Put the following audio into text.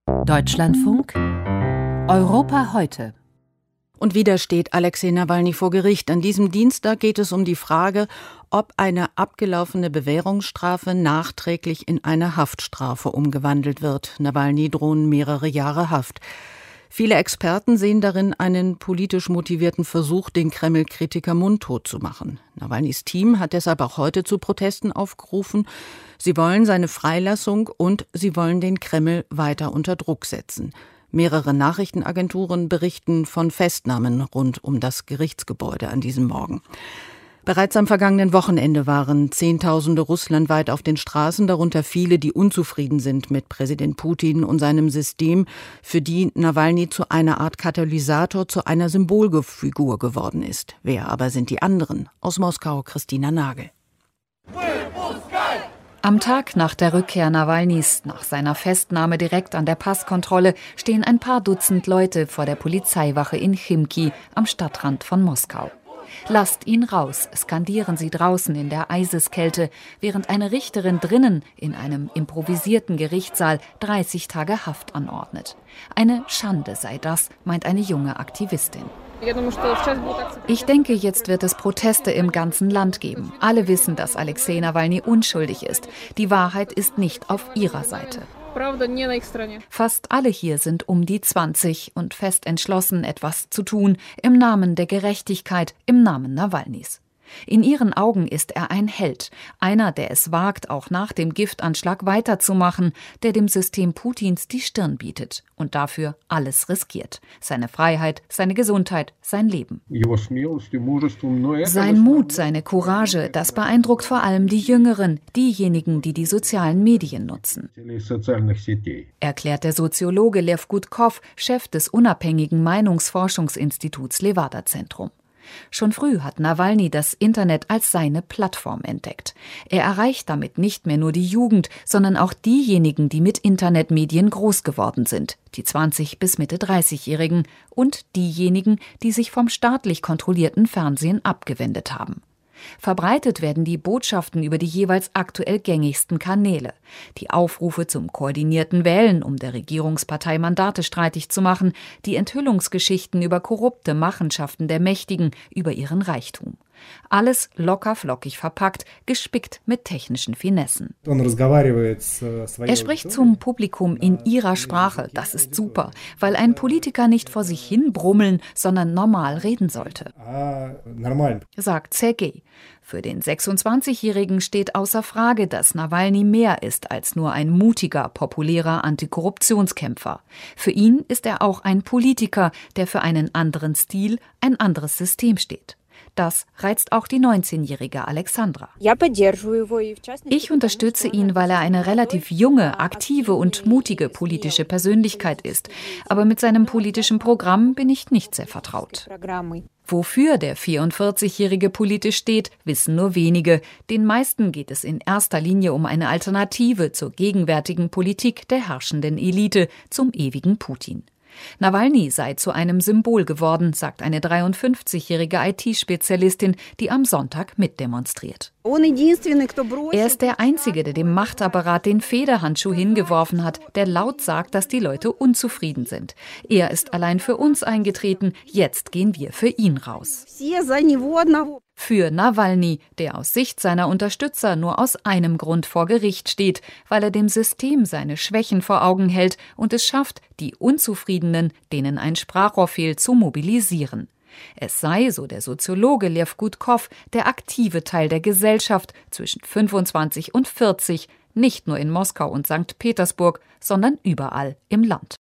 Deutschlandfunk Europa heute. Und wieder steht Alexei Nawalny vor Gericht. An diesem Dienstag geht es um die Frage, ob eine abgelaufene Bewährungsstrafe nachträglich in eine Haftstrafe umgewandelt wird. Nawalny drohen mehrere Jahre Haft. Viele Experten sehen darin einen politisch motivierten Versuch, den Kreml-Kritiker mundtot zu machen. Nawalnys Team hat deshalb auch heute zu Protesten aufgerufen. Sie wollen seine Freilassung und sie wollen den Kreml weiter unter Druck setzen. Mehrere Nachrichtenagenturen berichten von Festnahmen rund um das Gerichtsgebäude an diesem Morgen. Bereits am vergangenen Wochenende waren Zehntausende russlandweit auf den Straßen, darunter viele, die unzufrieden sind mit Präsident Putin und seinem System, für die Nawalny zu einer Art Katalysator, zu einer Symbolfigur geworden ist. Wer aber sind die anderen? Aus Moskau Christina Nagel. Am Tag nach der Rückkehr Nawalnys, nach seiner Festnahme direkt an der Passkontrolle, stehen ein paar Dutzend Leute vor der Polizeiwache in Chimki am Stadtrand von Moskau. »Lasst ihn raus«, skandieren sie draußen in der Eiseskälte, während eine Richterin drinnen in einem improvisierten Gerichtssaal 30 Tage Haft anordnet. Eine Schande sei das, meint eine junge Aktivistin. Ich denke, jetzt wird es Proteste im ganzen Land geben. Alle wissen, dass Alexei Nawalny unschuldig ist. Die Wahrheit ist nicht auf ihrer Seite. Fast alle hier sind um die 20 und fest entschlossen, etwas zu tun, im Namen der Gerechtigkeit, im Namen Nawalnys. In ihren Augen ist er ein Held, einer, der es wagt, auch nach dem Giftanschlag weiterzumachen, der dem System Putins die Stirn bietet und dafür alles riskiert. Seine Freiheit, seine Gesundheit, sein Leben. Sein Mut, seine Courage, das beeindruckt vor allem die Jüngeren, diejenigen, die die sozialen Medien nutzen. Erklärt der Soziologe Lew Gutkov, Chef des unabhängigen Meinungsforschungsinstituts Levada-Zentrum. Schon früh hat Nawalny das Internet als seine Plattform entdeckt. Er erreicht damit nicht mehr nur die Jugend, sondern auch diejenigen, die mit Internetmedien groß geworden sind, die 20- bis Mitte 30-Jährigen und diejenigen, die sich vom staatlich kontrollierten Fernsehen abgewendet haben. Verbreitet werden die Botschaften über die jeweils aktuell gängigsten Kanäle. Die Aufrufe zum koordinierten Wählen, um der Regierungspartei Mandate streitig zu machen, die Enthüllungsgeschichten über korrupte Machenschaften der Mächtigen, über ihren Reichtum. Alles locker flockig verpackt, gespickt mit technischen Finessen. Er spricht zum Publikum in ihrer Sprache, das ist super, weil ein Politiker nicht vor sich hin brummeln, sondern normal reden sollte, sagt Sergei. Für den 26-Jährigen steht außer Frage, dass Nawalny mehr ist als nur ein mutiger, populärer Antikorruptionskämpfer. Für ihn ist er auch ein Politiker, der für einen anderen Stil, ein anderes System steht. Das reizt auch die 19-jährige Alexandra. Ich unterstütze ihn, weil er eine relativ junge, aktive und mutige politische Persönlichkeit ist. Aber mit seinem politischen Programm bin ich nicht sehr vertraut. Wofür der 44-Jährige politisch steht, wissen nur wenige. Den meisten geht es in erster Linie um eine Alternative zur gegenwärtigen Politik der herrschenden Elite, zum ewigen Putin. Nawalny sei zu einem Symbol geworden, sagt eine 53-jährige IT-Spezialistin, die am Sonntag mitdemonstriert. Er ist der Einzige, der dem Machtapparat den Federhandschuh hingeworfen hat, der laut sagt, dass die Leute unzufrieden sind. Er ist allein für uns eingetreten, jetzt gehen wir für ihn raus. Für Nawalny, der aus Sicht seiner Unterstützer nur aus einem Grund vor Gericht steht, weil er dem System seine Schwächen vor Augen hält und es schafft, die Unzufriedenen, denen ein Sprachrohr fehlt, zu mobilisieren. Es sei, so der Soziologe Lew Gutkov, der aktive Teil der Gesellschaft zwischen 25 und 40, nicht nur in Moskau und St. Petersburg, sondern überall im Land.